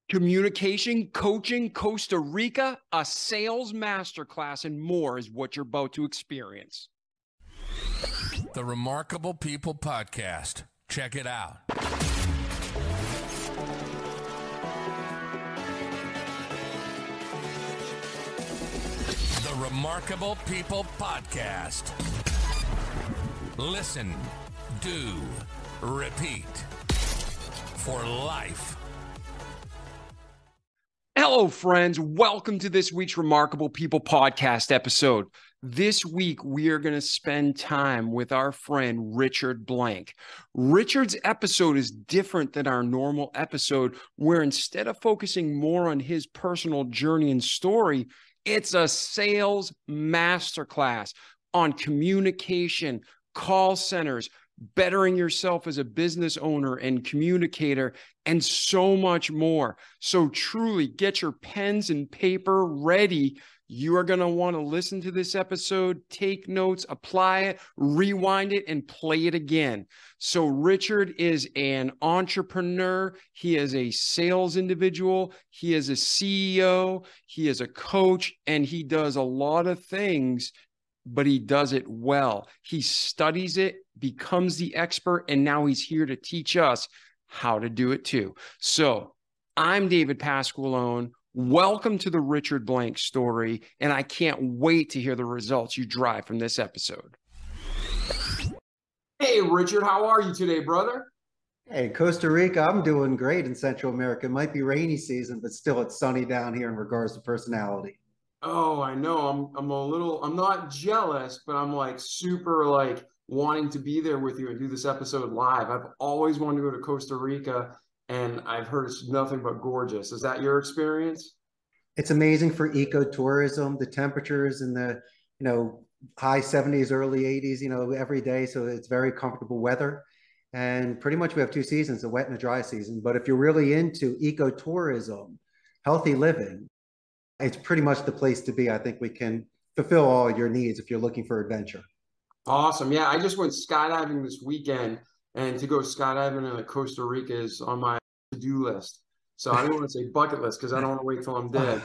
Communication, coaching, Costa Rica, a sales masterclass, and more is what you're about to experience. The Remarkable People Podcast. Check it out. The Remarkable People Podcast. Listen, do, repeat. For life. Hello, friends. Welcome to this week's Remarkable People Podcast episode. This week, we are going to spend time with our friend, Richard Blank. Richard's episode is different than our normal episode, where instead of focusing more on his personal journey and story, it's a sales masterclass on communication, call centers, bettering yourself as a business owner and communicator, and so much more. So truly get your pens and paper ready. You are going to want to listen to this episode, take notes, apply it, rewind it, and play it again. So Richard is an entrepreneur. He is a sales individual. He is a CEO. He is a coach, and he does a lot of things, but he does it well. He studies it, becomes the expert, and now he's here to teach us how to do it too. So I'm David Pasqualone. Welcome to the Richard Blank story, and I can't wait to hear the results you drive from this episode. Hey, Richard, how are you today, brother? Hey, Costa Rica, I'm doing great in Central America. It might be rainy season, but still it's sunny down here in regards to personality. Oh, I know. I'm not jealous, but I'm like super like wanting to be there with you and do this episode live. I've always wanted to go to Costa Rica, and I've heard it's nothing but gorgeous. Is that your experience? It's amazing for ecotourism. The temperatures in the, high 70s, early 80s, every day. So it's very comfortable weather. And pretty much we have two seasons, a wet and a dry season. But if you're really into ecotourism, healthy living, it's pretty much the place to be. I think we can fulfill all your needs if you're looking for adventure. Awesome. Yeah, I just went skydiving this weekend, and to go skydiving in Costa Rica is on my to-do list. So I don't want to say bucket list because I don't want to wait till I'm dead.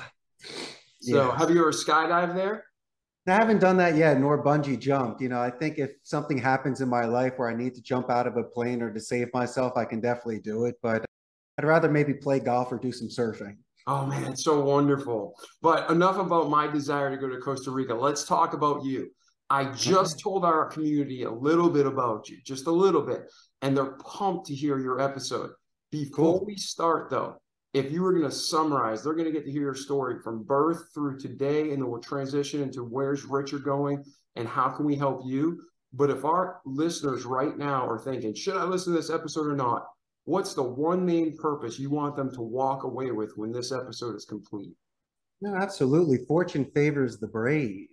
So Have you ever skydived there? I haven't done that yet, nor bungee jumped. I think if something happens in my life where I need to jump out of a plane or to save myself, I can definitely do it. But I'd rather maybe play golf or do some surfing. Oh, man, it's so wonderful. But enough about my desire to go to Costa Rica. Let's talk about you. I just told our community a little bit about you, just a little bit, and they're pumped to hear your episode. Before we start, though, if you were going to summarize, they're going to get to hear your story from birth through today, and then we'll transition into where's Richard going and how can we help you. But if our listeners right now are thinking, should I listen to this episode or not? What's the one main purpose you want them to walk away with when this episode is complete? No, absolutely. Fortune favors the brave.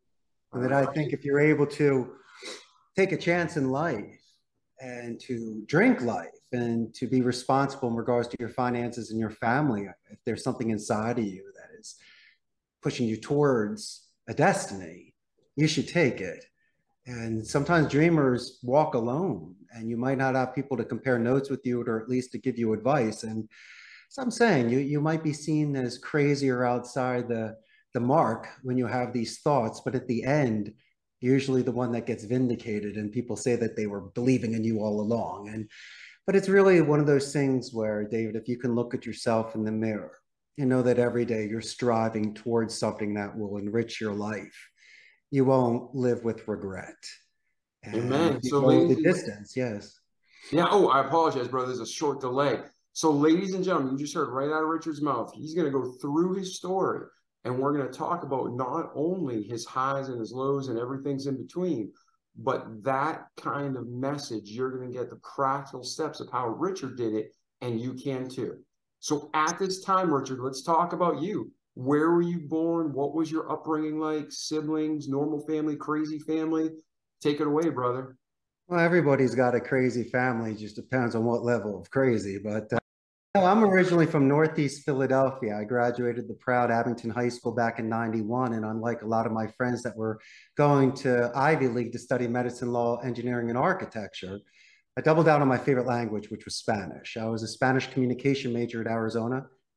And that I think if you're able to take a chance in life and to drink life and to be responsible in regards to your finances and your family, if there's something inside of you that is pushing you towards a destiny, you should take it. And sometimes dreamers walk alone, and you might not have people to compare notes with you or at least to give you advice. And so I'm saying you might be seen as crazy or outside the mark when you have these thoughts, but at the end, you're usually the one that gets vindicated, and people say that they were believing in you all along. But it's really one of those things where, David, if you can look at yourself in the mirror, you know that every day you're striving towards something that will enrich your life. You won't live with regret. And Amen. So the distance, yes. Yeah. Oh, I apologize, bro. There's a short delay. So ladies and gentlemen, you just heard right out of Richard's mouth. He's going to go through his story, and we're going to talk about not only his highs and his lows and everything's in between, but that kind of message. You're going to get the practical steps of how Richard did it, and you can too. So at this time, Richard, let's talk about you. Where were you born? What was your upbringing like? Siblings, normal family, crazy family? Take it away, brother. Well, everybody's got a crazy family. Just depends on what level of crazy. But I'm originally from Northeast Philadelphia. I graduated the proud Abington High School back in '91. And unlike a lot of my friends that were going to Ivy League to study medicine, law, engineering, and architecture, I doubled down on my favorite language, which was Spanish. I was a Spanish communication major at Arizona,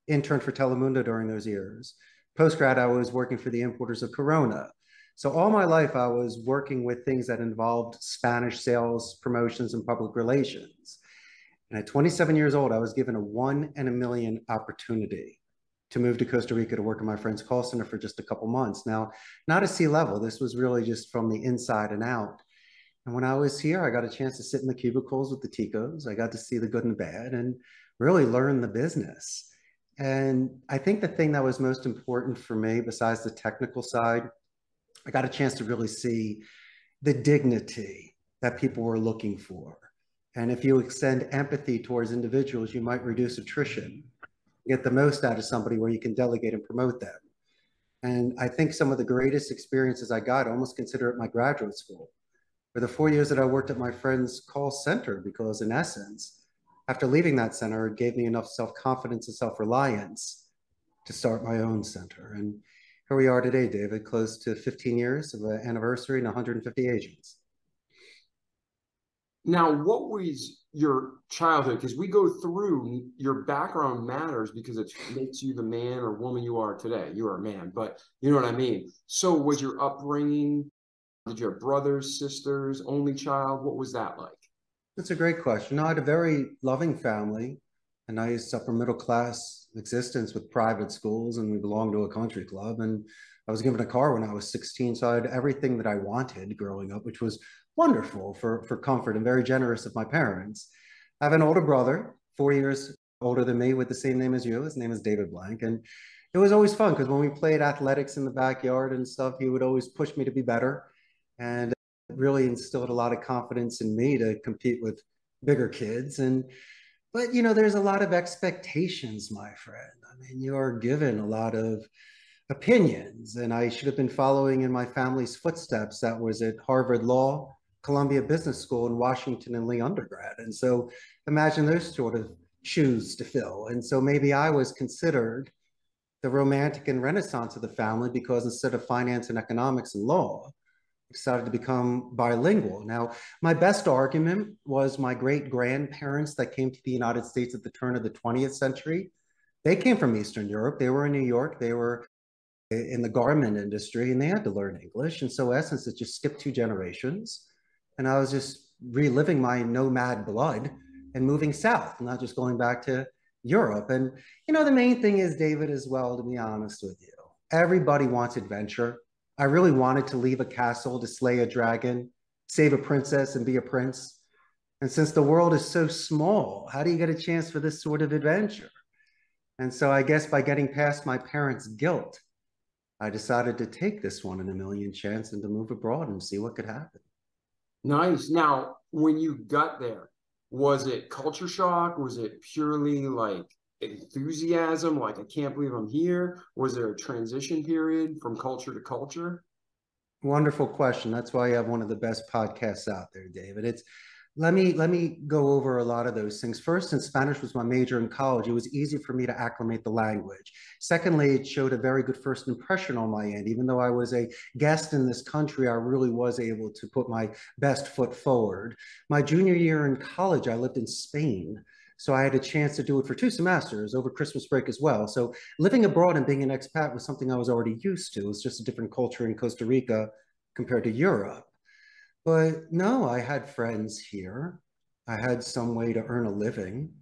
interned for Telemundo during those years. Post-grad, I was working for the importers of Corona. So all my life, I was working with things that involved Spanish sales, promotions, and public relations. And at 27 years old, I was given a 1 in a million opportunity to move to Costa Rica to work in my friend's call center for just a couple months. Now, not a C-level. This was really just from the inside and out. And when I was here, I got a chance to sit in the cubicles with the Ticos. I got to see the good and bad and really learn the business. And I think the thing that was most important for me, besides the technical side, I got a chance to really see the dignity that people were looking for. And if you extend empathy towards individuals, you might reduce attrition, get the most out of somebody where you can delegate and promote them. And I think some of the greatest experiences I got, I almost consider it my graduate school, were the 4 years that I worked at my friend's call center, because in essence, after leaving that center, it gave me enough self-confidence and self-reliance to start my own center. And here we are today, David, close to 15 years of an anniversary and 150 agents. Now, what was your childhood? Because we go through, your background matters because it makes you the man or woman you are today. You are a man, but you know what I mean? So was your upbringing, did you have brothers, sisters, only child? What was that like? That's a great question. No, I had a very loving family, a nice upper middle class existence with private schools, and we belonged to a country club. And I was given a car when I was 16, so I had everything that I wanted growing up, which was wonderful for comfort, and very generous of my parents. I have an older brother, 4 years older than me, with the same name as you. His name is David Blank. And it was always fun because when we played athletics in the backyard and stuff, he would always push me to be better. And it really instilled a lot of confidence in me to compete with bigger kids. But you know, there's a lot of expectations, my friend. I mean, you are given a lot of opinions, and I should have been following in my family's footsteps. That was at Harvard Law, Columbia Business School, and Washington and Lee undergrad. And so imagine those sort of shoes to fill. And so maybe I was considered the romantic and renaissance of the family because instead of finance and economics and law, I decided to become bilingual. Now, my best argument was my great grandparents that came to the United States at the turn of the 20th century. They came from Eastern Europe. They were in New York. They were in the garment industry, and they had to learn English. And so in essence, it just skipped 2 generations. And I was just reliving my nomad blood and moving south, not just going back to Europe. And, you know, the main thing is, David, as well, to be honest with you, everybody wants adventure. I really wanted to leave a castle to slay a dragon, save a princess, and be a prince. And since the world is so small, how do you get a chance for this sort of adventure? And so I guess by getting past my parents' guilt, I decided to take this 1 in a million chance and to move abroad and see what could happen. Nice. Now, when you got there, was it culture shock? Was it purely like enthusiasm, like I can't believe I'm here? Was there a transition period from culture to culture? Wonderful question. That's why you have one of the best podcasts out there, David. Let me go over a lot of those things. First, since Spanish was my major in college, it was easy for me to acclimate the language. Secondly, it showed a very good first impression on my end. Even though I was a guest in this country, I really was able to put my best foot forward. My junior year in college, I lived in Spain. So I had a chance to do it for 2 semesters over Christmas break as well. So living abroad and being an expat was something I was already used to. It was just a different culture in Costa Rica compared to Europe. But no, I had friends here. I had some way to earn a living,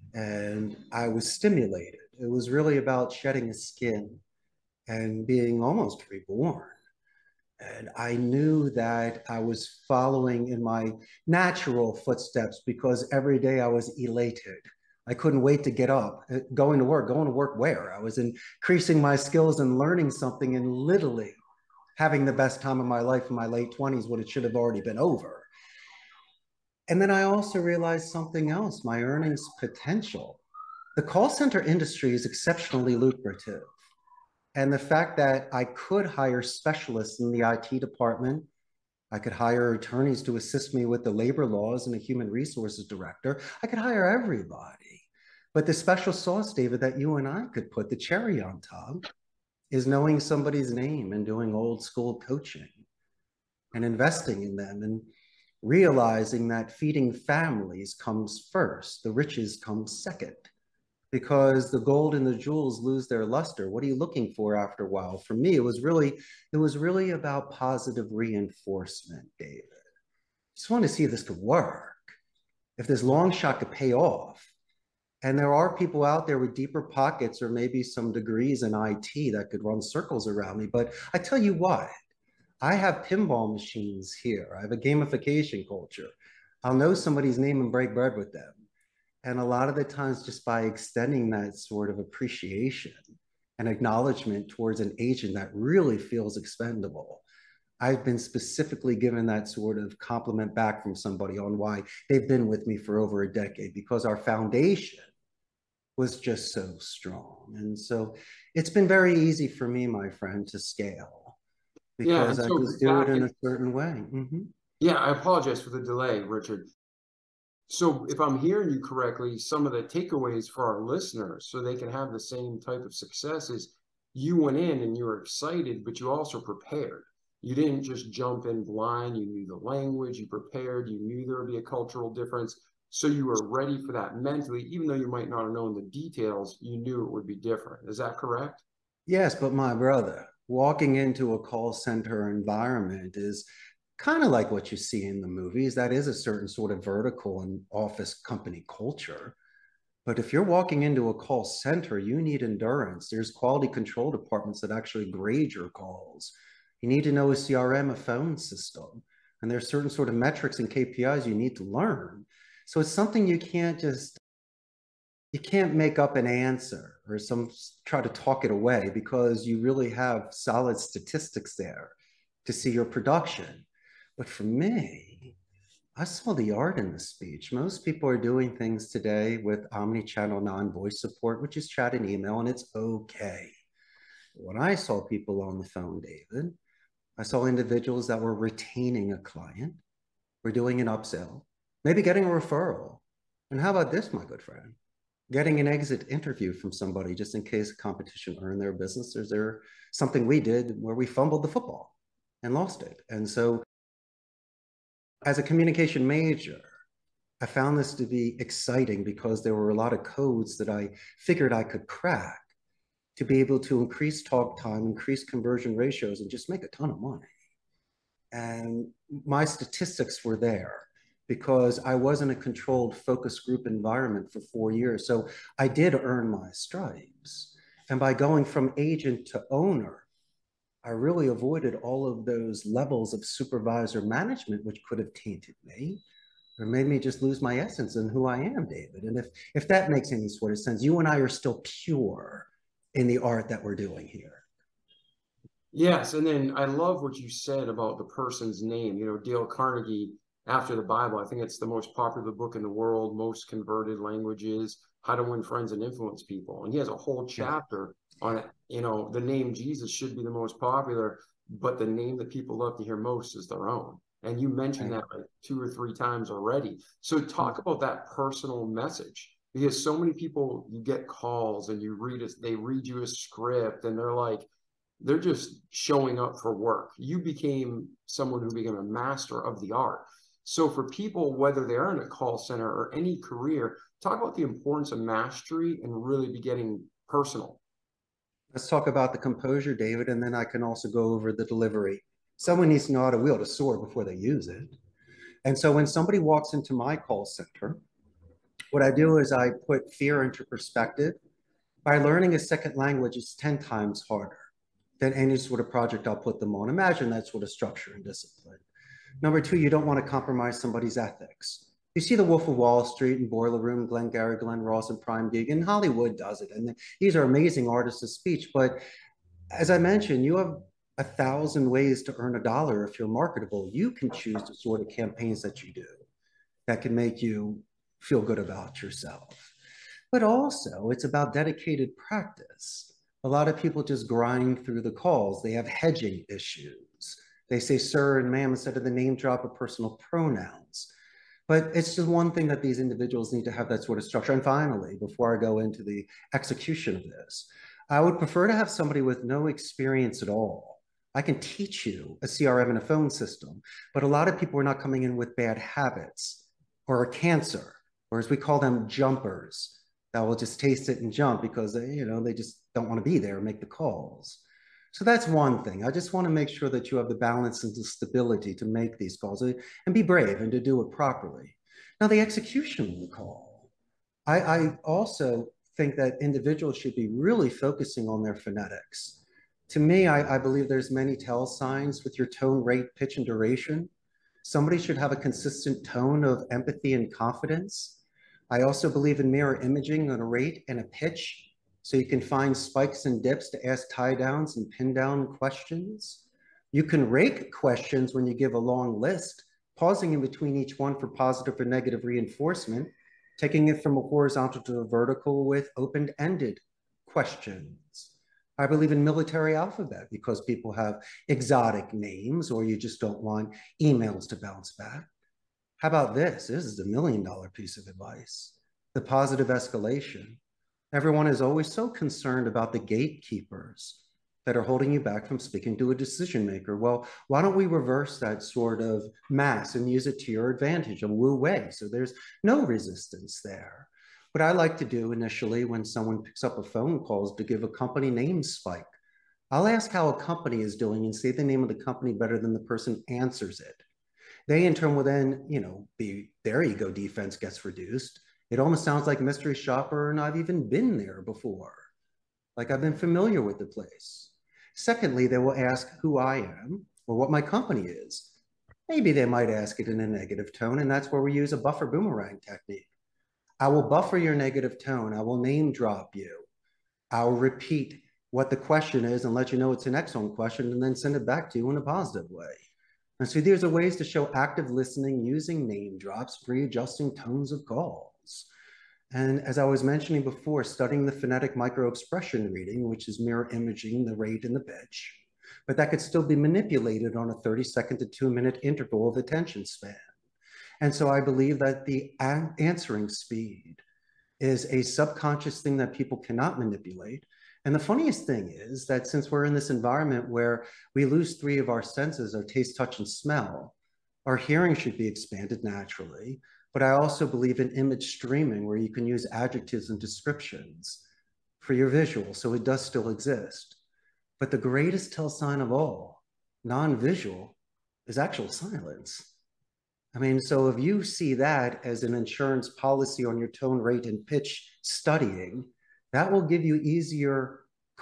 and I was stimulated. It was really about shedding a skin and being almost reborn. And I knew that I was following in my natural footsteps because every day I was elated. I couldn't wait to get up, going to work where? I was increasing my skills and learning something and literally having the best time of my life in my late 20s when it should have already been over. And then I also realized something else, my earnings potential. The call center industry is exceptionally lucrative. And the fact that I could hire specialists in the IT department, I could hire attorneys to assist me with the labor laws and a human resources director, I could hire everybody. But the special sauce, David, that you and I could put the cherry on top is knowing somebody's name and doing old school coaching and investing in them and realizing that feeding families comes first, the riches come second. because the gold and the jewels lose their luster. What are you looking for after a while? For me, it was really about positive reinforcement, David. Just want to see if this could work, if this long shot could pay off. And there are people out there with deeper pockets or maybe some degrees in IT that could run circles around me. But I tell you what, I have pinball machines here. I have a gamification culture. I'll know somebody's name and break bread with them. And a lot of the times, just by extending that sort of appreciation and acknowledgement towards an agent that really feels expendable, I've been specifically given that sort of compliment back from somebody on why they've been with me for over a decade, because our foundation was just so strong. And so it's been very easy for me, my friend, to scale because I just do it in a certain way. Yeah, I apologize for the delay, Richard. So if I'm hearing you correctly, some of the takeaways for our listeners so they can have the same type of success is you went in and you were excited, but you also prepared. You didn't just jump in blind. You knew the language, you prepared, you knew there would be a cultural difference. So you were ready for that mentally, even though you might not have known the details, you knew it would be different. Is that correct? Yes, but my brother, walking into a call center environment is kind of like what you see in the movies. That is a certain sort of vertical and office company culture. But if you're walking into a call center, you need endurance. There's quality control departments that actually grade your calls. You need to know a CRM, a phone system, and there's certain sort of metrics and KPIs you need to learn. So it's something you can't make up an answer or try to talk it away, because you really have solid statistics there to see your production. But for me, I saw the art in the speech. Most people are doing things today with omni-channel non-voice support, which is chat and email, and it's okay. When I saw people on the phone, David, I saw individuals that were retaining a client, were doing an upsell, maybe getting a referral. And how about this, my good friend? Getting an exit interview from somebody just in case competition earned their business. There's something we did where we fumbled the football and lost it. And so as a communication major, I found this to be exciting because there were a lot of codes that I figured I could crack to be able to increase talk time, increase conversion ratios, and just make a ton of money. And my statistics were there because I was in a controlled focus group environment for 4 years. So I did earn my stripes. And by going from agent to owner, I really avoided all of those levels of supervisor management, which could have tainted me or made me just lose my essence in who I am, David. And if that makes any sort of sense, you and I are still pure in the art that we're doing here. Yes, and then I love what you said about the person's name. You know, Dale Carnegie, After the Bible, I think it's the most popular book in the world, most converted languages, How to Win Friends and Influence People. And he has a whole chapter on it. You know, the name Jesus should be the most popular, but the name that people love to hear most is their own. And you mentioned that like 2 or 3 times already. So talk about that personal message, because so many people, you get calls and they read you a script and they're just showing up for work. You became someone who became a master of the art. So for people, whether they're in a call center or any career, talk about the importance of mastery and really be getting personal. Let's talk about the composure, David, and then I can also go over the delivery. Someone needs to know how to wield a sword before they use it. And so when somebody walks into my call center, what I do is I put fear into perspective. By learning a second language, it's 10 times harder than any sort of project I'll put them on. Imagine that sort of structure and discipline. Number 2, you don't want to compromise somebody's ethics. You see The Wolf of Wall Street and Boiler Room, Glengarry Glen Ross and Prime Gig, and Hollywood does it. And these are amazing artists of speech. But as I mentioned, you have 1,000 ways to earn $1 if you're marketable. You can choose the sort of campaigns that you do that can make you feel good about yourself. But also, it's about dedicated practice. A lot of people just grind through the calls. They have hedging issues. They say sir and ma'am instead of the name drop of personal pronouns. But it's just one thing that these individuals need to have that sort of structure. And finally, before I go into the execution of this, I would prefer to have somebody with no experience at all. I can teach you a CRM and a phone system, but a lot of people are not coming in with bad habits or a cancer, or as we call them, jumpers. that will just taste it and jump because they just don't want to be there and make the calls. So that's one thing. I just want to make sure that you have the balance and the stability to make these calls and be brave and to do it properly. Now, the execution of the call. I also think that individuals should be really focusing on their phonetics. To me, I believe there's many tell signs with your tone, rate, pitch, and duration. Somebody should have a consistent tone of empathy and confidence. I also believe in mirror imaging on a rate and a pitch, so you can find spikes and dips to ask tie downs and pin down questions. You can rake questions when you give a long list, pausing in between each one for positive or negative reinforcement, taking it from a horizontal to a vertical with open-ended questions. I believe in military alphabet because people have exotic names or you just don't want emails to bounce back. How about this? This is a $1 million piece of advice. The positive escalation. Everyone is always so concerned about the gatekeepers that are holding you back from speaking to a decision maker. Well, why don't we reverse that sort of mass and use it to your advantage, a Wu Wei, so there's no resistance there. What I like to do initially when someone picks up a phone call is to give a company name spike. I'll ask how a company is doing and say the name of the company better than the person answers it. They in turn will then, their ego defense gets reduced. It almost sounds like mystery shopper and I've even been there before. Like I've been familiar with the place. Secondly, they will ask who I am or what my company is. Maybe they might ask it in a negative tone, and that's where we use a buffer boomerang technique. I will buffer your negative tone. I will name drop you. I'll repeat what the question is and let you know it's an excellent question and then send it back to you in a positive way. And so these are ways to show active listening using name drops, readjusting tones of calls. And as I was mentioning before, studying the phonetic microexpression reading, which is mirror imaging the rate and the pitch, but that could still be manipulated on a 30-second to 2-minute interval of attention span. And so I believe that the answering speed is a subconscious thing that people cannot manipulate. And the funniest thing is that since we're in this environment where we lose 3 of our senses, our taste, touch, and smell, our hearing should be expanded naturally. But I also believe in image streaming where you can use adjectives and descriptions for your visual. So it does still exist. But the greatest tell sign of all, non-visual, is actual silence. I mean, so if you see that as an insurance policy on your tone, rate, and pitch studying, that will give you easier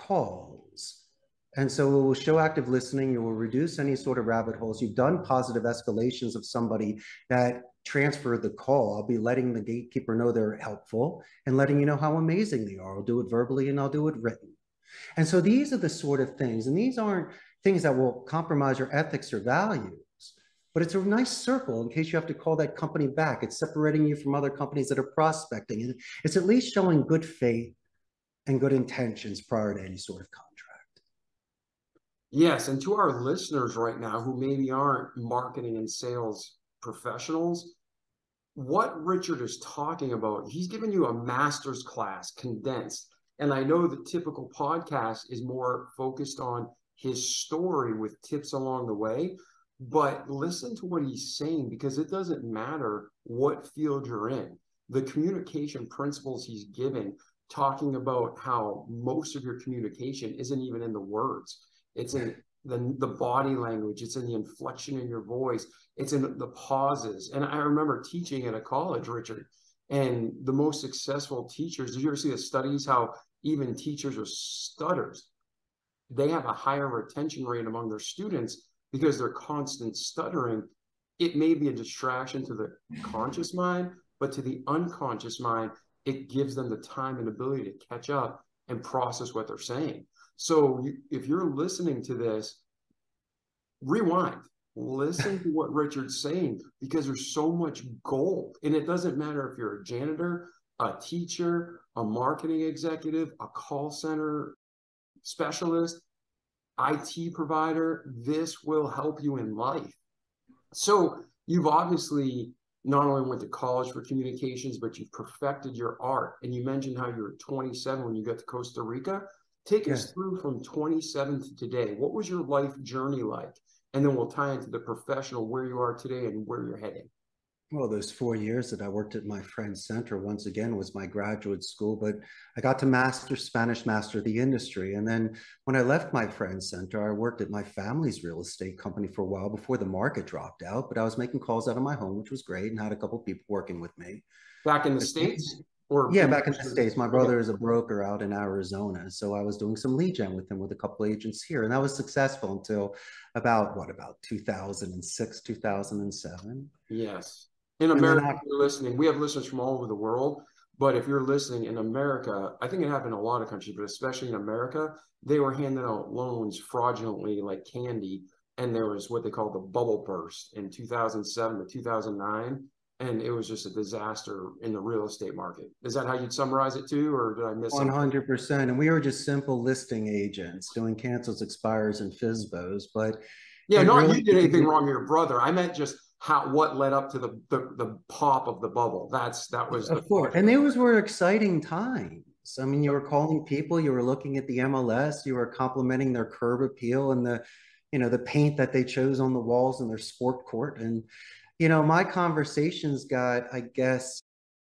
calls. And so it will show active listening. You will reduce any sort of rabbit holes. You've done positive escalations of somebody that transferred the call. I'll be letting the gatekeeper know they're helpful and letting you know how amazing they are. I'll do it verbally and I'll do it written. And so these are the sort of things, and these aren't things that will compromise your ethics or values, but it's a nice circle in case you have to call that company back. It's separating you from other companies that are prospecting. And it's at least showing good faith and good intentions prior to any sort of contract. Yes, and to our listeners right now who maybe aren't marketing and sales professionals, what Richard is talking about, he's giving you a master's class condensed. And I know the typical podcast is more focused on his story with tips along the way, but listen to what he's saying because it doesn't matter what field you're in. The communication principles he's giving, talking about how most of your communication isn't even in the words. It's in the body language. It's in the inflection in your voice. It's in the pauses. And I remember teaching at a college, Richard, and the most successful teachers, did you ever see the studies how even teachers with stutters, they have a higher retention rate among their students because they're constant stuttering. It may be a distraction to the conscious mind, but to the unconscious mind, it gives them the time and ability to catch up and process what they're saying. So if you're listening to this, rewind, listen to what Richard's saying, because there's so much gold. And it doesn't matter if you're a janitor, a teacher, a marketing executive, a call center specialist, IT provider, this will help you in life. So you've obviously not only went to college for communications, but you've perfected your art. And you mentioned how you were 27 when you got to Costa Rica. Take us through from 27 to today. What was your life journey like? And then we'll tie into the professional, where you are today and where you're heading. Well, those 4 years that I worked at my friend's center, once again, was my graduate school, but I got to master Spanish, master the industry. And then when I left my friend's center, I worked at my family's real estate company for a while before the market dropped out, but I was making calls out of my home, which was great, and had a couple of people working with me. Back in the States? Or Yeah, back in the States. My okay. brother is a broker out in Arizona. So I was doing some lead gen with him with a couple of agents here. And that was successful until about 2006, 2007. Yes. In And then America, if you're listening, we have listeners from all over the world. But if you're listening in America, I think it happened in a lot of countries, but especially in America, they were handing out loans fraudulently like candy. And there was what they call the bubble burst in 2007 to 2009. And it was just a disaster in the real estate market. Is that how you'd summarize it too, or did I miss something? 100%. And we were just simple listing agents doing cancels, expires, and FISBOs. But Yeah, it not really, you did anything wrong, your brother. I meant just what led up to the pop of the bubble. That was the of course. And those were exciting times. I mean, you were calling people, you were looking at the MLS, you were complimenting their curb appeal and the paint that they chose on the walls in their sport court. And, my conversations got, I guess,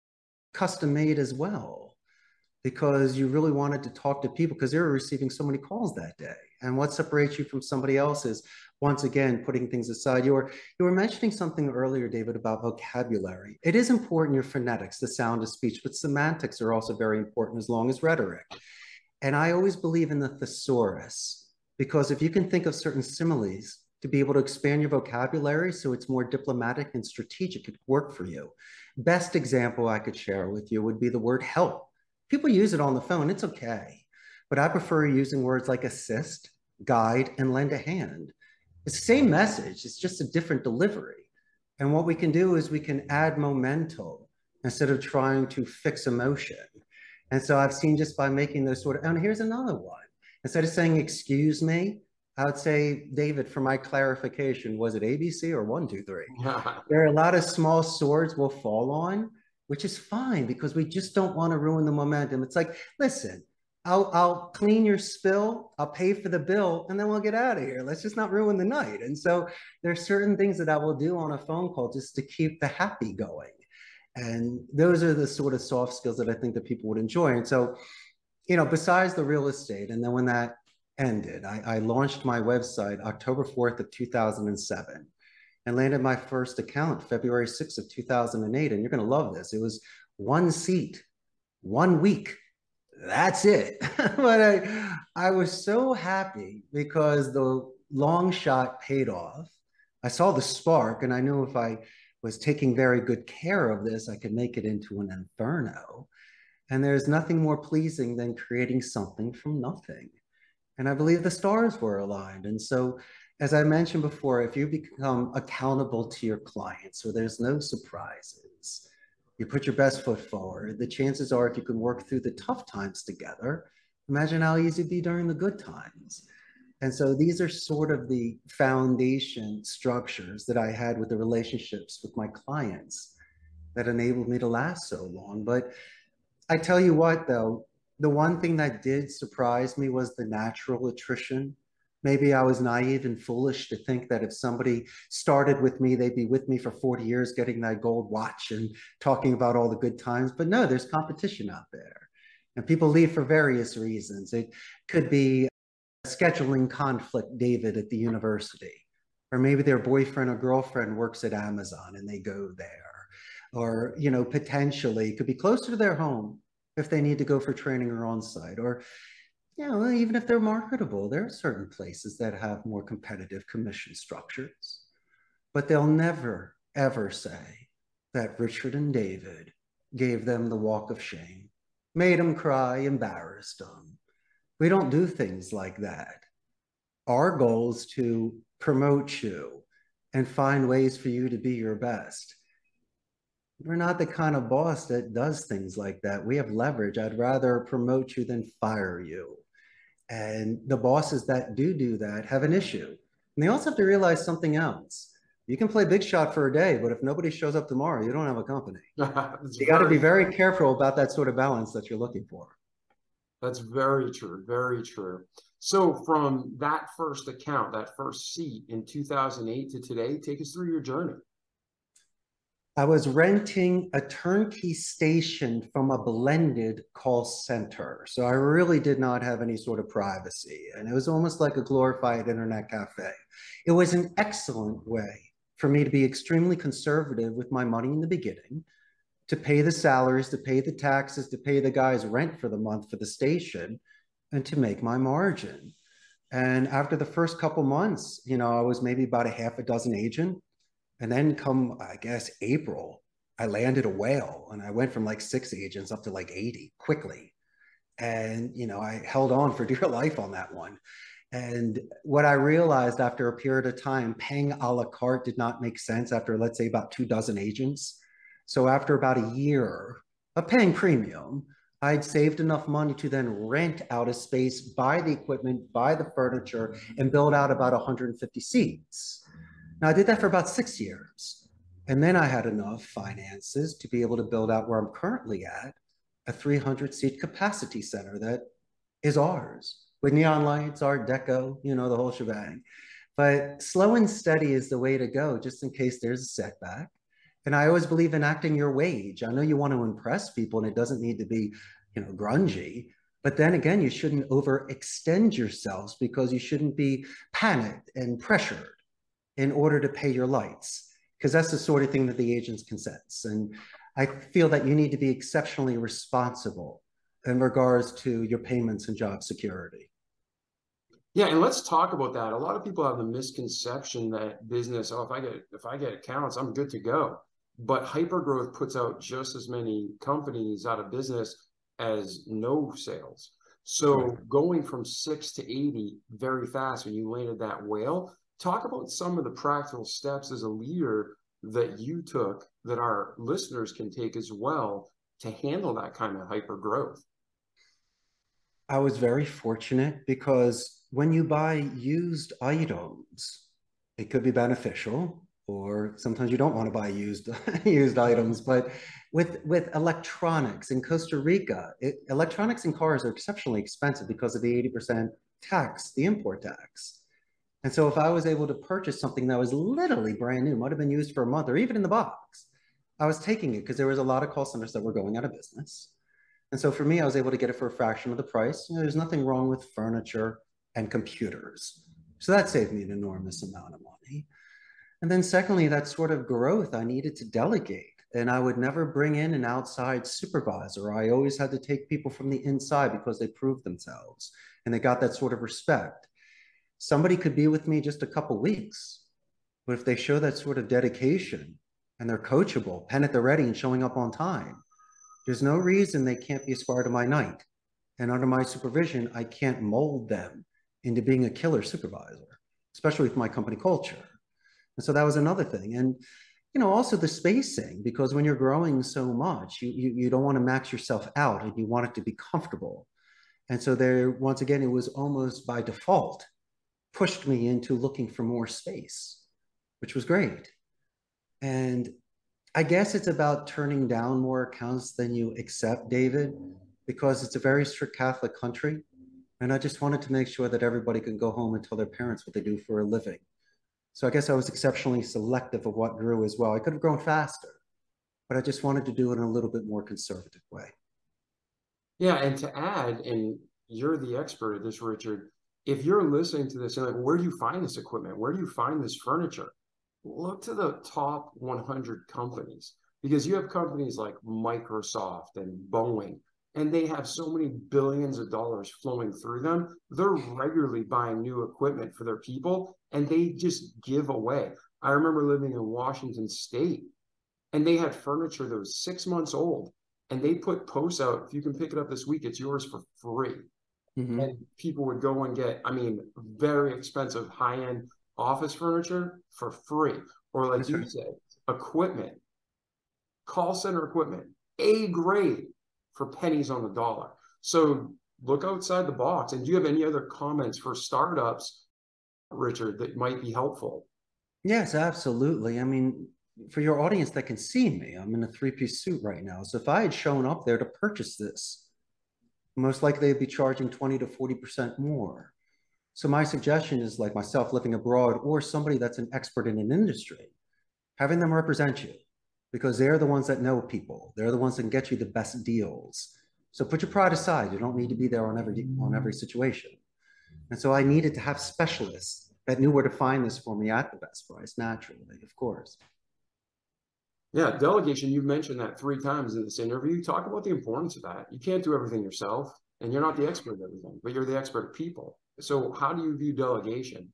custom made as well, because you really wanted to talk to people because they were receiving so many calls that day. And what separates you from somebody else is, once again, putting things aside. You were mentioning something earlier, David, about vocabulary. It is important, your phonetics, the sound of speech, but semantics are also very important as long as rhetoric. And I always believe in the thesaurus, because if you can think of certain similes to be able to expand your vocabulary so it's more diplomatic and strategic, it could work for you. Best example I could share with you would be the word help. People use it on the phone, it's okay. But I prefer using words like assist, guide, and lend a hand. It's the same message, it's just a different delivery. And what we can do is we can add memento instead of trying to fix emotion. And so I've seen, just by making those and here's another one. Instead of saying, excuse me, I would say, David, for my clarification, was it ABC or 1, 2, 3? There are a lot of small swords we'll fall on, which is fine because we just don't want to ruin the momentum. It's like, listen, I'll clean your spill, I'll pay for the bill, and then we'll get out of here. Let's just not ruin the night. And so there's certain things that I will do on a phone call just to keep the happy going. And those are the sort of soft skills that I think that people would enjoy. And so, besides the real estate, and then when that ended, I launched my website October 4th of 2007 and landed my first account February 6th of 2008. And you're going to love this. It was 1 seat, 1 week. That's it. But I was so happy because the long shot paid off. I saw the spark, and I knew if I was taking very good care of this, I could make it into an inferno. And there's nothing more pleasing than creating something from nothing. And I believe the stars were aligned. And so, as I mentioned before, if you become accountable to your clients, so there's no surprises, you put your best foot forward, the chances are, if you can work through the tough times together, imagine how easy it'd be during the good times. And so these are sort of the foundation structures that I had with the relationships with my clients that enabled me to last so long. But I tell you what, though, the one thing that did surprise me was the natural attrition. Maybe I was naive and foolish to think that if somebody started with me, they'd be with me for 40 years, getting that gold watch and talking about all the good times. But no, there's competition out there. And people leave for various reasons. It could be a scheduling conflict, David, at the university. Or maybe their boyfriend or girlfriend works at Amazon and they go there. Or, potentially it could be closer to their home if they need to go for training or on-site. Or, even if they're marketable, there are certain places that have more competitive commission structures. But they'll never, ever say that Richard and David gave them the walk of shame, made them cry, embarrassed them. We don't do things like that. Our goal is to promote you and find ways for you to be your best. We're not the kind of boss that does things like that. We have leverage. I'd rather promote you than fire you. And the bosses that do that have an issue. And they also have to realize something else. You can play big shot for a day, but if nobody shows up tomorrow, you don't have a company. You got to be very careful about that sort of balance that you're looking for. That's very true. Very true. So from that first account, that first seat in 2008 to today, take us through your journey. I was renting a turnkey station from a blended call center. So I really did not have any sort of privacy. And it was almost like a glorified internet cafe. It was an excellent way for me to be extremely conservative with my money in the beginning, to pay the salaries, to pay the taxes, to pay the guy's rent for the month for the station, and to make my margin. And after the first couple months, I was maybe about a half a dozen agent. And then come, I guess, April, I landed a whale and I went from like 6 agents up to like 80 quickly. And, I held on for dear life on that one. And what I realized after a period of time, paying a la carte did not make sense after, let's say, about 2 dozen agents. So after about a year of paying premium, I'd saved enough money to then rent out a space, buy the equipment, buy the furniture, and build out about 150 seats. Now, I did that for about 6 years. And then I had enough finances to be able to build out where I'm currently at, a 300-seat capacity center that is ours with neon lights, Art Deco, the whole shebang. But slow and steady is the way to go, just in case there's a setback. And I always believe in acting your wage. I know you want to impress people and it doesn't need to be, grungy. But then again, you shouldn't overextend yourselves because you shouldn't be panicked and pressured in order to pay your lights, because that's the sort of thing that the agents can sense. And I feel that you need to be exceptionally responsible in regards to your payments and job security. Yeah, and let's talk about that. A lot of people have the misconception that business, oh, if I get accounts, I'm good to go. But hypergrowth puts out just as many companies out of business as no sales. So going from 6 to 80 very fast when you landed that whale. Talk about some of the practical steps as a leader that you took that our listeners can take as well to handle that kind of hyper growth. I was very fortunate because when you buy used items, it could be beneficial, or sometimes you don't want to buy used items. But with electronics in Costa Rica, electronics in cars are exceptionally expensive because of the 80% tax, the import tax. And so if I was able to purchase something that was literally brand new, might have been used for a month or even in the box, I was taking it because there was a lot of call centers that were going out of business. And so for me, I was able to get it for a fraction of the price. There's nothing wrong with furniture and computers. So that saved me an enormous amount of money. And then secondly, that sort of growth I needed to delegate. And I would never bring in an outside supervisor. I always had to take people from the inside because they proved themselves and they got that sort of respect. Somebody could be with me just a couple weeks, but if they show that sort of dedication and they're coachable, pen at the ready and showing up on time, there's no reason they can't be a squire to my night. And under my supervision, I can't mold them into being a killer supervisor, especially with my company culture. And so that was another thing. And, also the spacing, because when you're growing so much, you don't want to max yourself out and you want it to be comfortable. And so there, once again, it was almost by default pushed me into looking for more space, which was great. And I guess it's about turning down more accounts than you accept, David, because it's a very strict Catholic country. And I just wanted to make sure that everybody can go home and tell their parents what they do for a living. So I guess I was exceptionally selective of what grew as well. I could have grown faster, but I just wanted to do it in a little bit more conservative way. Yeah, and to add, and you're the expert at this, Richard, if you're listening to this and like, where do you find this equipment? Where do you find this furniture? Look to the top 100 companies, because you have companies like Microsoft and Boeing, and they have so many billions of dollars flowing through them. They're regularly buying new equipment for their people, and they just give away. I remember living in Washington State, and they had furniture that was 6 months old, and they put posts out, if you can pick it up this week, it's yours for free. Mm-hmm. And people would go and get, very expensive high-end office furniture for free. Or like you said, equipment, call center equipment, A grade for pennies on the dollar. So look outside the box. And do you have any other comments for startups, Richard, that might be helpful? Yes, absolutely. For your audience that can see me, I'm in a 3-piece suit right now. So if I had shown up there to purchase this, most likely they'd be charging 20 to 40% more. So my suggestion is, like myself living abroad or somebody that's an expert in an industry, having them represent you, because they're the ones that know people. They're the ones that can get you the best deals. So put your pride aside. You don't need to be there on every situation. And so I needed to have specialists that knew where to find this for me at the best price, naturally, of course. Yeah, delegation, you've mentioned that 3 times in this interview. Talk about the importance of that. You can't do everything yourself, and you're not the expert at everything, but you're the expert at people. So how do you view delegation?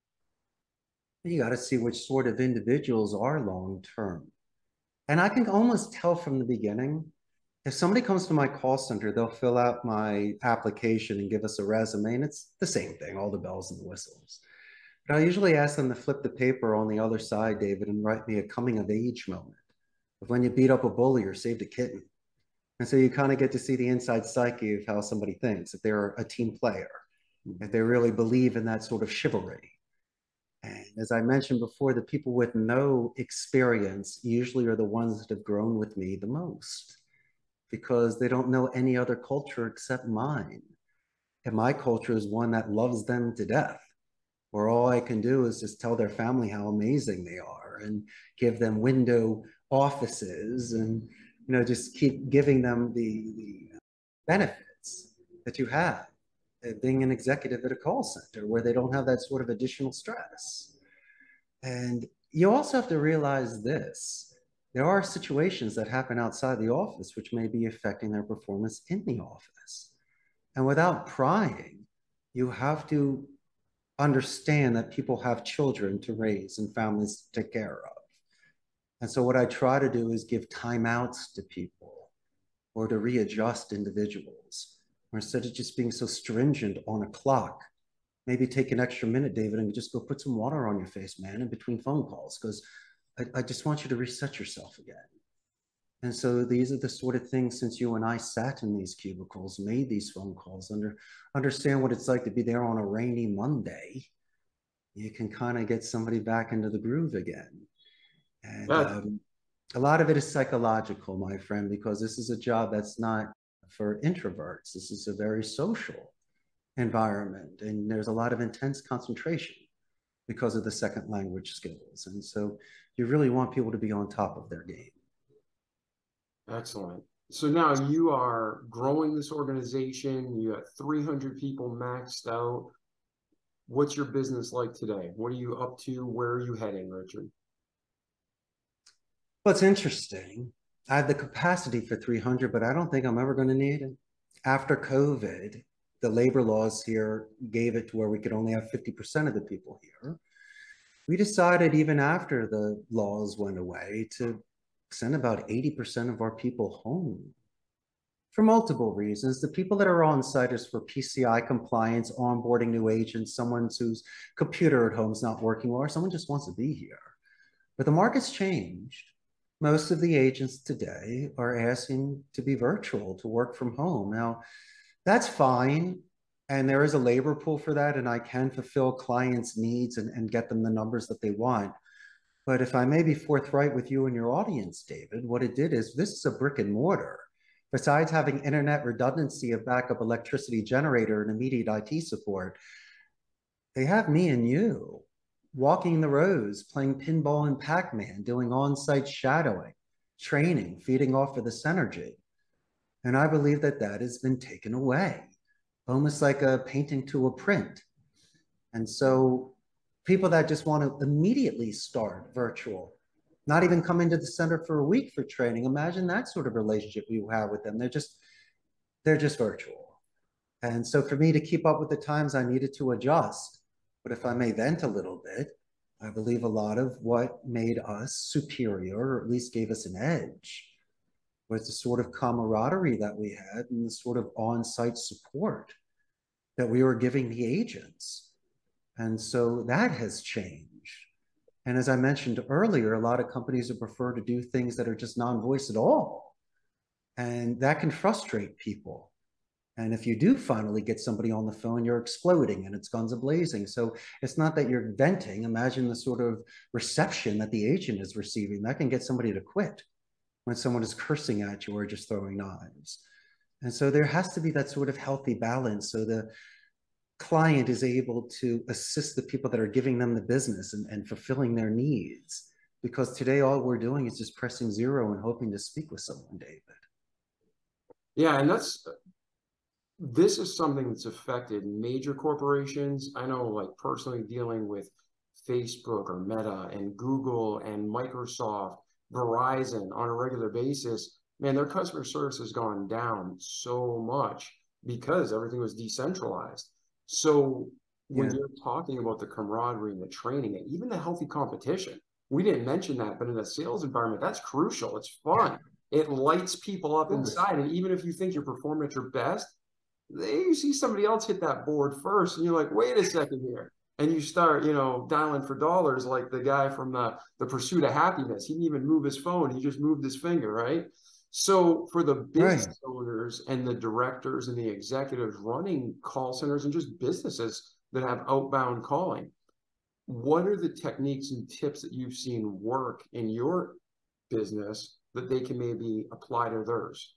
You got to see which sort of individuals are long term. And I can almost tell from the beginning, if somebody comes to my call center, they'll fill out my application and give us a resume, and it's the same thing, all the bells and the whistles. But I usually ask them to flip the paper on the other side, David, and write me a coming of age moment of when you beat up a bully or saved a kitten. And so you kind of get to see the inside psyche of how somebody thinks, if they're a team player, if they really believe in that sort of chivalry. And as I mentioned before, the people with no experience usually are the ones that have grown with me the most, because they don't know any other culture except mine. And my culture is one that loves them to death, where all I can do is just tell their family how amazing they are and give them window offices and, just keep giving them the benefits that you have being an executive at a call center, where they don't have that sort of additional stress. And you also have to realize this. There are situations that happen outside the office which may be affecting their performance in the office. And without prying, you have to understand that people have children to raise and families to take care of. And so what I try to do is give timeouts to people or to readjust individuals. Or instead of just being so stringent on a clock, maybe take an extra minute, David, and just go put some water on your face, man, in between phone calls, because I just want you to reset yourself again. And so these are the sort of things, since you and I sat in these cubicles, made these phone calls, understand what it's like to be there on a rainy Monday, you can kind of get somebody back into the groove again. And a lot of it is psychological, my friend, because this is a job that's not for introverts. This is a very social environment, and there's a lot of intense concentration because of the second language skills. And so you really want people to be on top of their game. Excellent. So now you are growing this organization. You have 300 people maxed out. What's your business like today? What are you up to? Where are you heading, Richard? Well, it's interesting. I have the capacity for 300, but I don't think I'm ever going to need it. After COVID, the labor laws here gave it to where we could only have 50% of the people here. We decided, even after the laws went away, to send about 80% of our people home for multiple reasons. The people that are on site is for PCI compliance, onboarding new agents, someone whose computer at home is not working well, or someone just wants to be here. But the market's changed. Most of the agents today are asking to be virtual, to work from home. Now, that's fine. And there is a labor pool for that. And I can fulfill clients' needs and get them the numbers that they want. But if I may be forthright with you and your audience, David, what it did is, this is a brick and mortar. Besides having internet redundancy, a backup electricity generator, and immediate IT support, they have me and you walking the rows, playing pinball and Pac-Man, doing on-site shadowing, training, feeding off of this energy. And I believe that that has been taken away, almost like a painting to a print. And so people that just want to immediately start virtual, not even come into the center for a week for training, imagine that sort of relationship we have with them. They're just virtual. And so for me to keep up with the times, I needed to adjust. But if I may vent a little bit, I believe a lot of what made us superior, or at least gave us an edge, was the sort of camaraderie that we had and the sort of on-site support that we were giving the agents. And so that has changed. And as I mentioned earlier, a lot of companies would prefer to do things that are just non-voice at all. And that can frustrate people. And if you do finally get somebody on the phone, you're exploding and it's guns a-blazing. So it's not that you're venting. Imagine the sort of reception that the agent is receiving. That can get somebody to quit when someone is cursing at you or just throwing knives. And so there has to be that sort of healthy balance, so the client is able to assist the people that are giving them the business and fulfilling their needs, because today all we're doing is just pressing 0 and hoping to speak with someone, David. Yeah, and this is something that's affected major corporations. I know, like, personally dealing with Facebook or Meta and Google and Microsoft, Verizon on a regular basis, man, their customer service has gone down so much because everything was decentralized. So when you're talking about the camaraderie and the training and even the healthy competition, we didn't mention that, but in a sales environment, that's crucial. It's fun. It lights people up inside. And even if you think you're performing at your best, you see somebody else hit that board first, and you're like, wait a second here. And you start, dialing for dollars, like the guy from the Pursuit of Happiness. He didn't even move his phone. He just moved his finger, right? So for the business owners and the directors and the executives running call centers and just businesses that have outbound calling, what are the techniques and tips that you've seen work in your business that they can maybe apply to theirs?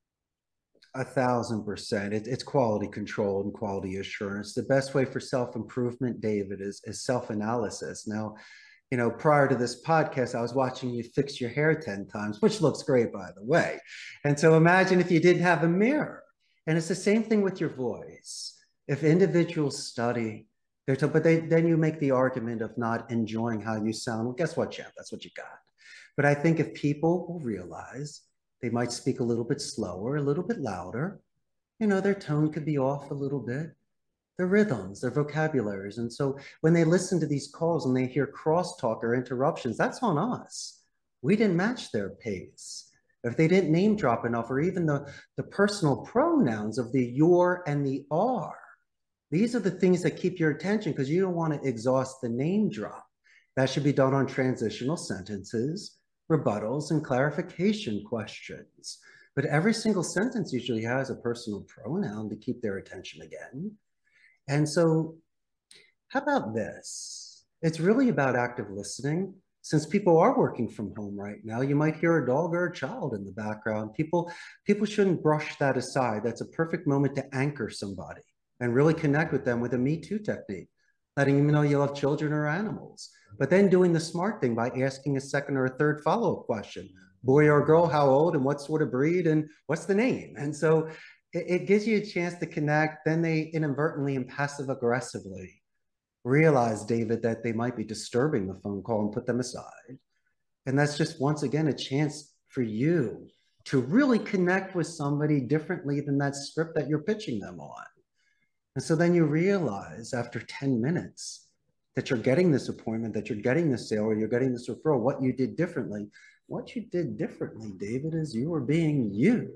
1,000%. It's quality control and quality assurance. The best way for self-improvement, David, is self-analysis. Now, prior to this podcast, I was watching you fix your hair 10 times, which looks great, by the way. And so imagine if you didn't have a mirror. And it's the same thing with your voice. If individuals study, then you make the argument of not enjoying how you sound. Well, guess what, champ? That's what you got. But I think if people will realize they might speak a little bit slower, a little bit louder, their tone could be off a little bit, their rhythms, their vocabularies. And so when they listen to these calls and they hear crosstalk or interruptions, that's on us. We didn't match their pace. If they didn't name drop enough, or even the personal pronouns of the your and the are, these are the things that keep your attention, because you don't want to exhaust the name drop. That should be done on transitional sentences, rebuttals, and clarification questions. But every single sentence usually has a personal pronoun to keep their attention again. And so how about this? It's really about active listening. Since people are working from home right now, you might hear a dog or a child in the background. People shouldn't brush that aside. That's a perfect moment to anchor somebody and really connect with them with a Me Too technique, letting them know you love children or animals, but then doing the smart thing by asking a second or a third follow-up question. Boy or girl, how old, and what sort of breed, and what's the name? And so it gives you a chance to connect. Then they inadvertently and passive-aggressively realize, David, that they might be disturbing the phone call and put them aside. And that's just, once again, a chance for you to really connect with somebody differently than that script that you're pitching them on. And so then you realize after 10 minutes that you're getting this appointment, that you're getting this sale, or you're getting this referral, what you did differently. What you did differently, David, is you were being you.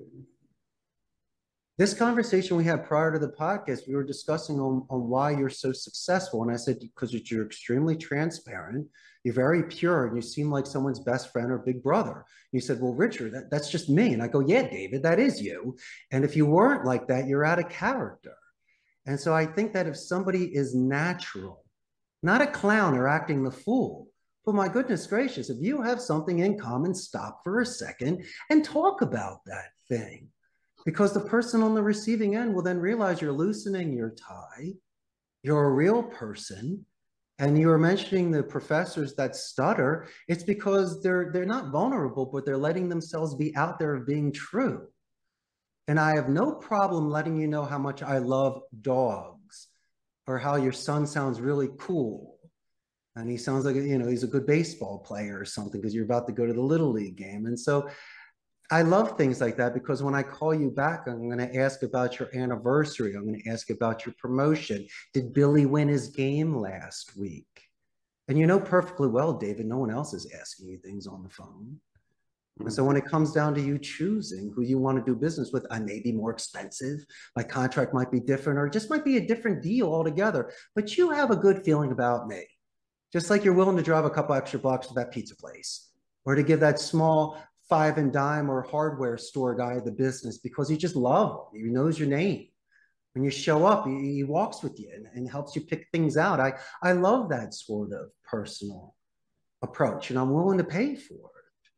This conversation we had prior to the podcast, we were discussing on why you're so successful. And I said, because you're extremely transparent, you're very pure, and you seem like someone's best friend or big brother. You said, well, Richard, that's just me. And I go, yeah, David, that is you. And if you weren't like that, you're out of character. And so I think that if somebody is natural, not a clown or acting the fool, but my goodness gracious, if you have something in common, stop for a second and talk about that thing. Because the person on the receiving end will then realize you're loosening your tie, you're a real person, and you were mentioning the professors that stutter. It's because they're not vulnerable, but they're letting themselves be out there of being true. And I have no problem letting you know how much I love dogs, or how your son sounds really cool. And he sounds like, he's a good baseball player or something, because you're about to go to the Little League game. And so I love things like that, because when I call you back, I'm going to ask about your anniversary. I'm going to ask about your promotion. Did Billy win his game last week? And you know perfectly well, David, no one else is asking you things on the phone. And so when it comes down to you choosing who you want to do business with, I may be more expensive, my contract might be different, or it just might be a different deal altogether, but you have a good feeling about me. Just like you're willing to drive a couple extra blocks to that pizza place, or to give that small 5 and dime or hardware store guy the business because you just love him. He knows your name. When you show up, he walks with you and helps you pick things out. I love that sort of personal approach, and I'm willing to pay for it.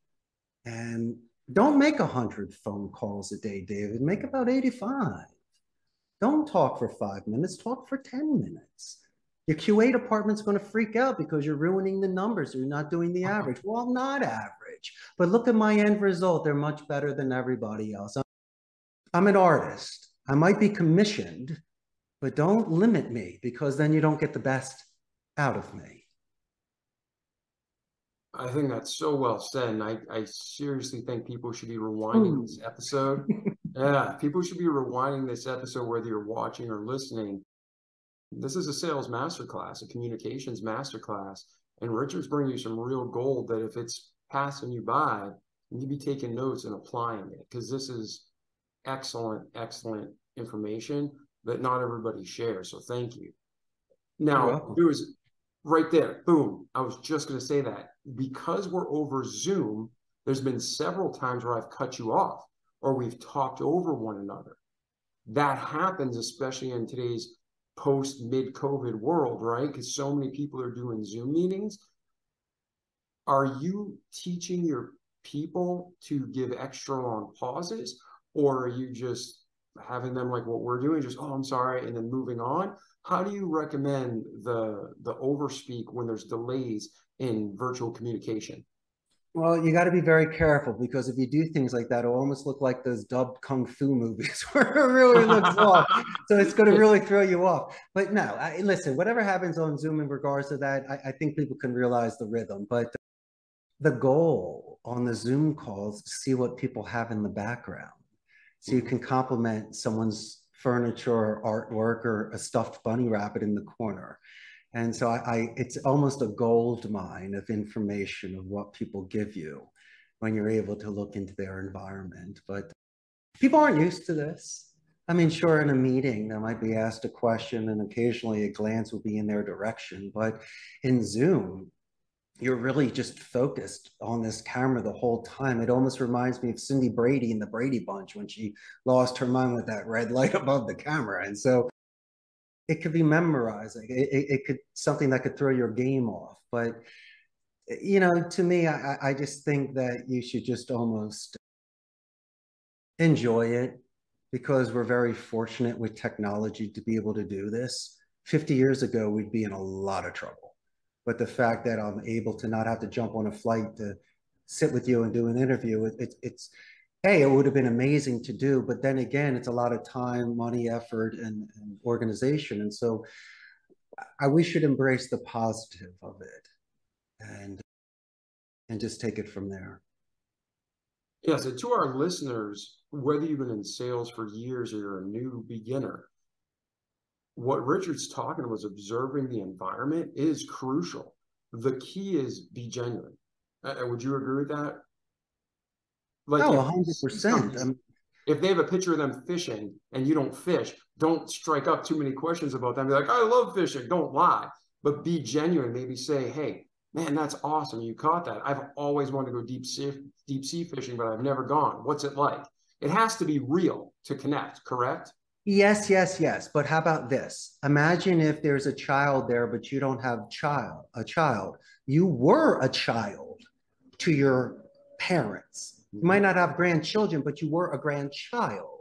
And don't make 100 phone calls a day, David. Make about 85. Don't talk for 5 minutes, talk for 10 minutes. Your QA department's going to freak out because you're ruining the numbers. You're not doing the average. Well, I'm not average, but look at my end result. They're much better than everybody else. I'm an artist. I might be commissioned, but don't limit me because then you don't get the best out of me. I think that's so well said. And I seriously think people should be rewinding this episode. Yeah, people should be rewinding this episode, whether you're watching or listening. This is a sales masterclass, a communications masterclass. And Richard's bringing you some real gold that if it's passing you by, you need to be taking notes and applying it, because this is excellent, excellent information that not everybody shares. So thank you. Now, there was right there, boom. I was just going to say that because we're over Zoom, there's been several times where I've cut you off or we've talked over one another. That happens, especially in today's post mid-COVID world, right? Because so many people are doing Zoom meetings. Are you teaching your people to give extra long pauses, or are you just having them like what we're doing, just, oh, I'm sorry, and then moving on? How do you recommend the overspeak when there's delays in virtual communication? Well, you got to be very careful, because if you do things like that, it'll almost look like those dubbed kung fu movies where it really looks off. So it's going to really throw you off. But no, listen, whatever happens on Zoom in regards to that, I think people can realize the rhythm. But the goal on the Zoom calls is to see what people have in the background. So you can compliment someone's furniture or artwork or a stuffed bunny rabbit in the corner. And so it's almost a gold mine of information of what people give you when you're able to look into their environment. But people aren't used to this. I mean, sure, in a meeting, they might be asked a question and occasionally a glance will be in their direction. But in Zoom, you're really just focused on this camera the whole time. It almost reminds me of Cindy Brady in the Brady Bunch when she lost her mind with that red light above the camera. And so it could be memorizing. It could something that could throw your game off. But, you know, to me, I just think that you should just almost enjoy it, because we're very fortunate with technology to be able to do this. 50 years ago, we'd be in a lot of trouble. But the fact that I'm able to not have to jump on a flight to sit with you and do an interview, it's hey, it would have been amazing to do, but then again, it's a lot of time, money, effort, and organization. And so we should embrace the positive of it and just take it from there. Yeah, so to our listeners, whether you've been in sales for years or you're a new beginner, what Richard's talking about is observing the environment is crucial. The key is be genuine. Would you agree with that? Like, oh, 100%. If they have a picture of them fishing and you don't fish, don't strike up too many questions about them. Be like, I love fishing. Don't lie, but be genuine. Maybe say, hey, man, that's awesome. You caught that. I've always wanted to go deep sea fishing, but I've never gone. What's it like? It has to be real to connect, correct? Yes, yes, yes. But how about this? Imagine if there's a child there, but you don't have a child. You were a child to your parents. You might not have grandchildren, but you were a grandchild.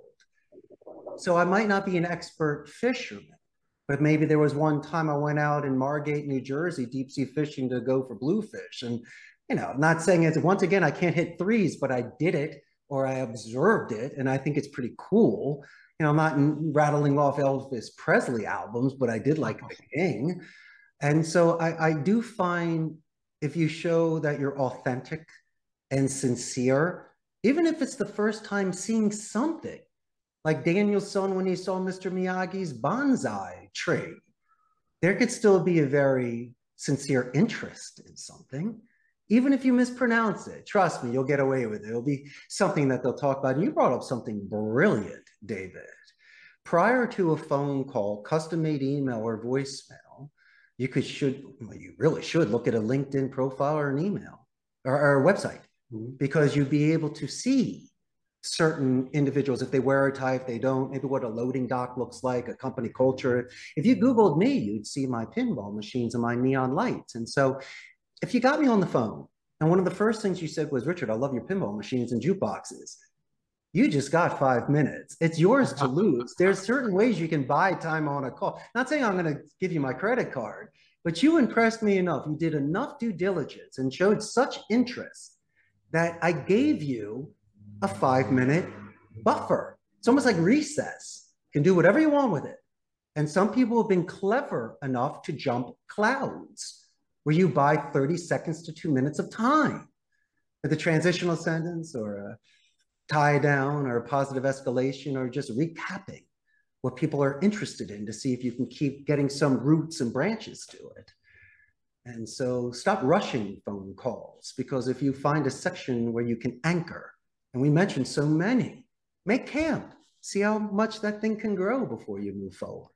So I might not be an expert fisherman, but maybe there was one time I went out in Margate, New Jersey, deep sea fishing to go for bluefish. And, you know, I'm not saying it's, once again, I can't hit threes, but I did it, or I observed it. And I think it's pretty cool. You know, I'm not rattling off Elvis Presley albums, but I did like the King. And so I do find if you show that you're authentic and sincere, even if it's the first time seeing something, like Daniel's son when he saw Mr. Miyagi's bonsai tree, there could still be a very sincere interest in something. Even if you mispronounce it, trust me, you'll get away with it. It'll be something that they'll talk about. And you brought up something brilliant, David. Prior to a phone call, custom-made email or voicemail, you really should look at a LinkedIn profile or an email or a website, because you'd be able to see certain individuals, if they wear a tie, if they don't, maybe what a loading dock looks like, a company culture. If you Googled me, you'd see my pinball machines and my neon lights. And so if you got me on the phone and one of the first things you said was, Richard, I love your pinball machines and jukeboxes, you just got 5 minutes. It's yours to lose. There's certain ways you can buy time on a call. Not saying I'm going to give you my credit card, but you impressed me enough. You did enough due diligence and showed such interest that I gave you a 5 minute buffer. It's almost like recess. You can do whatever you want with it. And some people have been clever enough to jump clouds where you buy 30 seconds to 2 minutes of time with a transitional sentence or a tie down or a positive escalation or just recapping what people are interested in to see if you can keep getting some roots and branches to it. And so stop rushing phone calls, because if you find a section where you can anchor, and we mentioned so many, make camp, see how much that thing can grow before you move forward.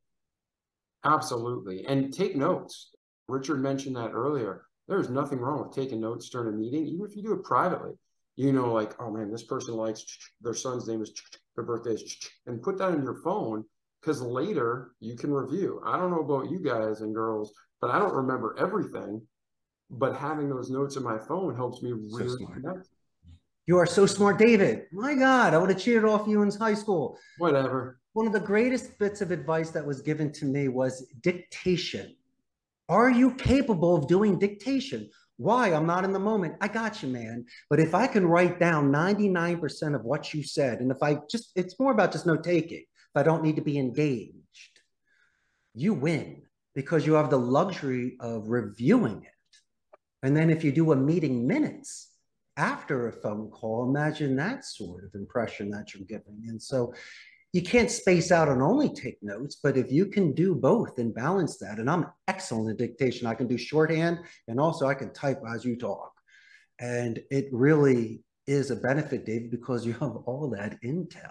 Absolutely. And take notes. Richard mentioned that earlier. There's nothing wrong with taking notes during a meeting, even if you do it privately. You know, like, oh man, this person likes, their son's name is, their birthday is, and put that in your phone, because later you can review. I don't know about you guys and girls, but I don't remember everything. But having those notes in my phone helps me really connect. You are so smart, David. My God, I would have cheered off you in high school. Whatever. One of the greatest bits of advice that was given to me was dictation. Are you capable of doing dictation? Why? I'm not in the moment. I got you, man. But if I can write down 99% of what you said, and if I just, it's more about just note taking. If I don't need to be engaged, you win, because you have the luxury of reviewing it. And then if you do a meeting minutes after a phone call, imagine that sort of impression that you're giving. And so you can't space out and only take notes, but if you can do both and balance that, and I'm excellent at dictation. I can do shorthand, and also I can type as you talk. And it really is a benefit, David, because you have all that intel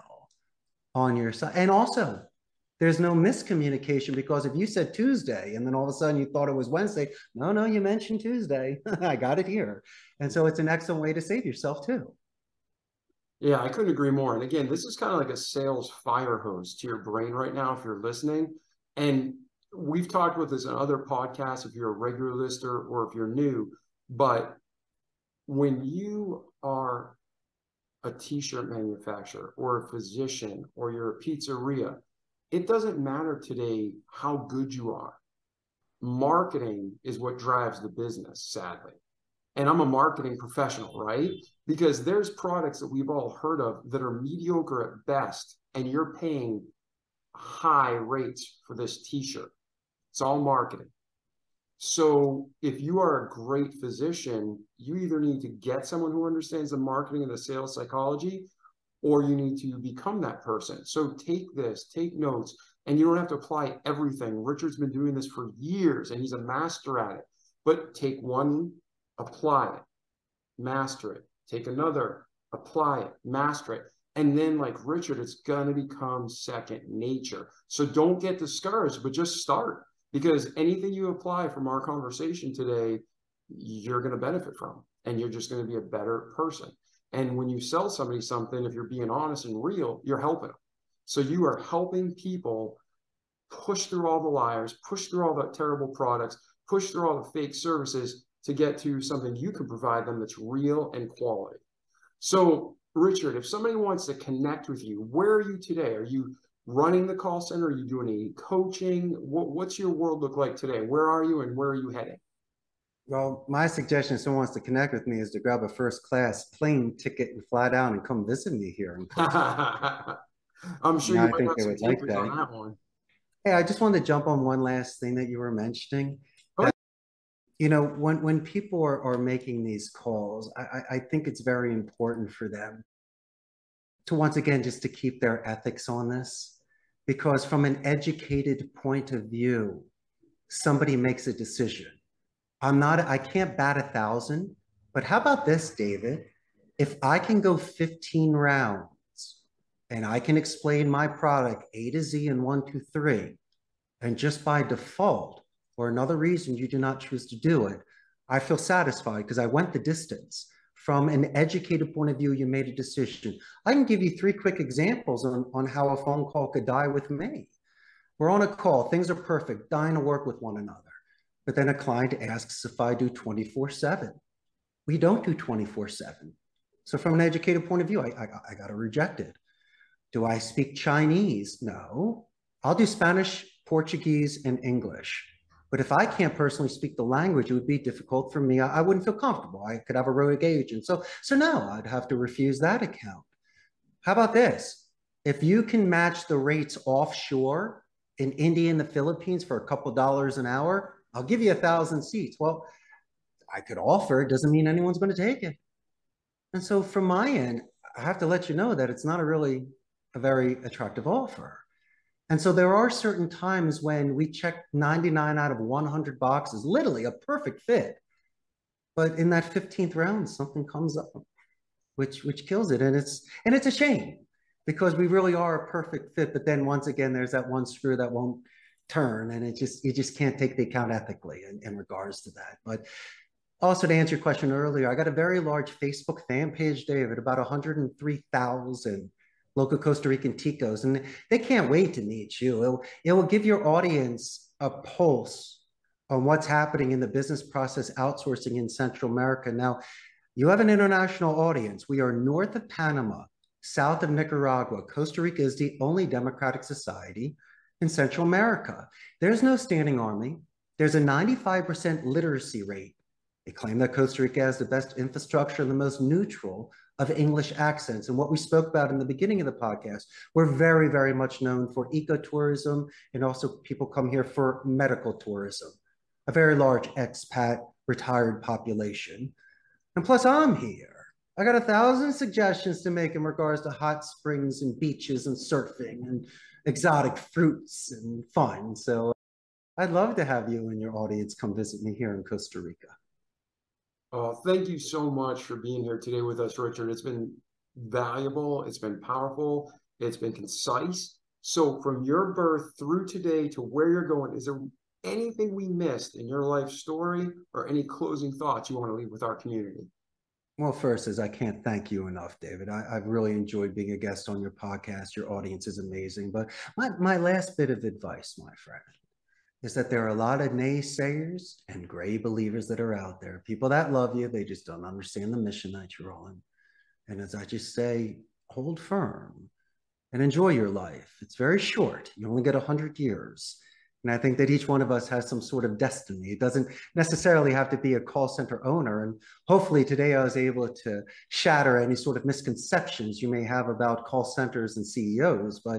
on your side. And also, there's no miscommunication, because if you said Tuesday and then all of a sudden you thought it was Wednesday, no, you mentioned Tuesday. I got it here. And so it's an excellent way to save yourself too. Yeah, I couldn't agree more. And again, this is kind of like a sales fire hose to your brain right now if you're listening. And we've talked about this in other podcasts if you're a regular listener or if you're new. But when you are a t-shirt manufacturer or a physician or you're a pizzeria, it doesn't matter today how good you are. Marketing is what drives the business, sadly. And I'm a marketing professional, right? Because there's products that we've all heard of that are mediocre at best, and you're paying high rates for this t-shirt. It's all marketing. So if you are a great physician, you either need to get someone who understands the marketing and the sales psychology, or you need to become that person. So take this, take notes, and you don't have to apply everything. Richard's been doing this for years, and he's a master at it. But take one, apply it, master it. Take another, apply it, master it. And then like Richard, it's going to become second nature. So don't get discouraged, but just start, because anything you apply from our conversation today, you're going to benefit from, and you're just going to be a better person. And when you sell somebody something, if you're being honest and real, you're helping them. So you are helping people push through all the liars, push through all the terrible products, push through all the fake services to get to something you can provide them that's real and quality. So Richard, if somebody wants to connect with you, where are you today? Are you running the call center? Are you doing any coaching? What's your world look like today? Where are you and where are you heading? Well, my suggestion if someone wants to connect with me is to grab a first class plane ticket and fly down and come visit me here in Costa. I'm sure you I think they would like that. On that one. Hey, I just wanted to jump on one last thing that you were mentioning. You know, when people are making these calls, I think it's very important for them to, once again, just to keep their ethics on this, because from an educated point of view, somebody makes a decision. I can't bat 1,000, but how about this, David? If I can go 15 rounds and I can explain my product A to Z in 1, 2, 3, and just by default, or another reason you do not choose to do it, I feel satisfied because I went the distance. From an educated point of view, you made a decision. I can give you 3 quick examples on how a phone call could die with me. We're on a call, things are perfect, dying to work with one another. But then a client asks if I do 24/7. We don't do 24/7. So from an educated point of view, I got to reject it. Do I speak Chinese? No. I'll do Spanish, Portuguese, and English. But if I can't personally speak the language, it would be difficult for me. I wouldn't feel comfortable. I could have a rogue agent. So no, I'd have to refuse that account. How about this? If you can match the rates offshore in India and the Philippines for a couple dollars an hour, I'll give you 1,000 seats. Well, I could offer, it doesn't mean anyone's going to take it. And so from my end, I have to let you know that it's not a very attractive offer. And so there are certain times when we check 99 out of 100 boxes, literally a perfect fit. But in that 15th round, something comes up, which kills it. And it's a shame because we really are a perfect fit. But then once again, there's that one screw that won't turn, and you just can't take the account ethically in regards to that. But also, to answer your question earlier, I got a very large Facebook fan page, David, about 103,000 local Costa Rican ticos, and they can't wait to meet you. It will give your audience a pulse on what's happening in the business process outsourcing in Central America. Now, you have an international audience. We are north of Panama, south of Nicaragua. Costa Rica is the only democratic society in Central America. There's no standing army. There's a 95% literacy rate. They claim that Costa Rica has the best infrastructure and the most neutral of English accents. And what we spoke about in the beginning of the podcast, we're very, very much known for ecotourism, and also people come here for medical tourism, a very large expat retired population. And plus I'm here. I got 1,000 suggestions to make in regards to hot springs and beaches and surfing and exotic fruits and fun. So I'd love to have you and your audience come visit me here in Costa Rica. Thank you so much for being here today with us, Richard. It's been valuable. It's been powerful. It's been concise. So from your birth through today to where you're going, is there anything we missed in your life story or any closing thoughts you want to leave with our community? Well, first is I can't thank you enough, David. I've really enjoyed being a guest on your podcast. Your audience is amazing. But my last bit of advice, my friend, is that there are a lot of naysayers and gray believers that are out there. People that love you, they just don't understand the mission that you're on. And as I just say, hold firm and enjoy your life. It's very short. You only get 100 years. And I think that each one of us has some sort of destiny. It doesn't necessarily have to be a call center owner. And hopefully today I was able to shatter any sort of misconceptions you may have about call centers and CEOs. But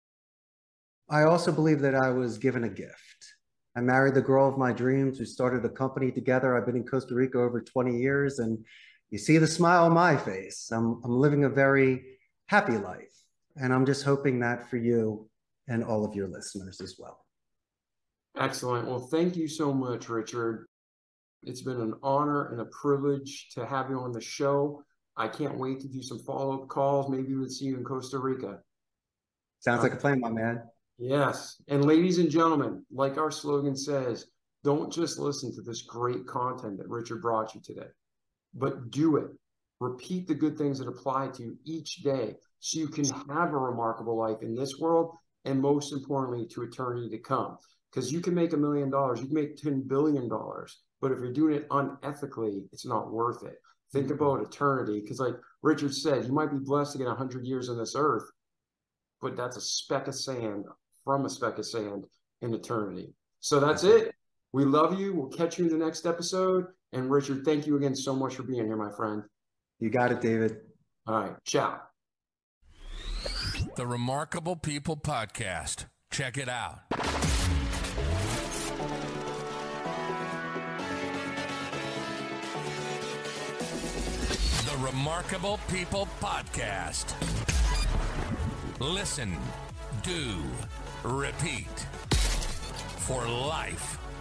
I also believe that I was given a gift. I married the girl of my dreams. We started a company together. I've been in Costa Rica over 20 years, and you see the smile on my face. I'm living a very happy life, and I'm just hoping that for you and all of your listeners as well. Excellent. Well, thank you so much, Richard. It's been an honor and a privilege to have you on the show. I can't wait to do some follow-up calls. Maybe we'll see you in Costa Rica. Sounds like a plan, my man. Yes. And ladies and gentlemen, like our slogan says, don't just listen to this great content that Richard brought you today, but do it. Repeat the good things that apply to you each day so you can have a remarkable life in this world and most importantly to eternity to come. Because you can make $1 million, you can make $10 billion, but if you're doing it unethically, it's not worth it. Think about eternity, because like Richard said, you might be blessed to get 100 years on this earth, but that's a speck of sand from a speck of sand in eternity. So that's it. We love you. We'll catch you in the next episode. And Richard, thank you again so much for being here, my friend. You got it, David. All right. Ciao. The Remarkable People Podcast. Check it out. The Remarkable People Podcast. Listen, do, repeat. For life.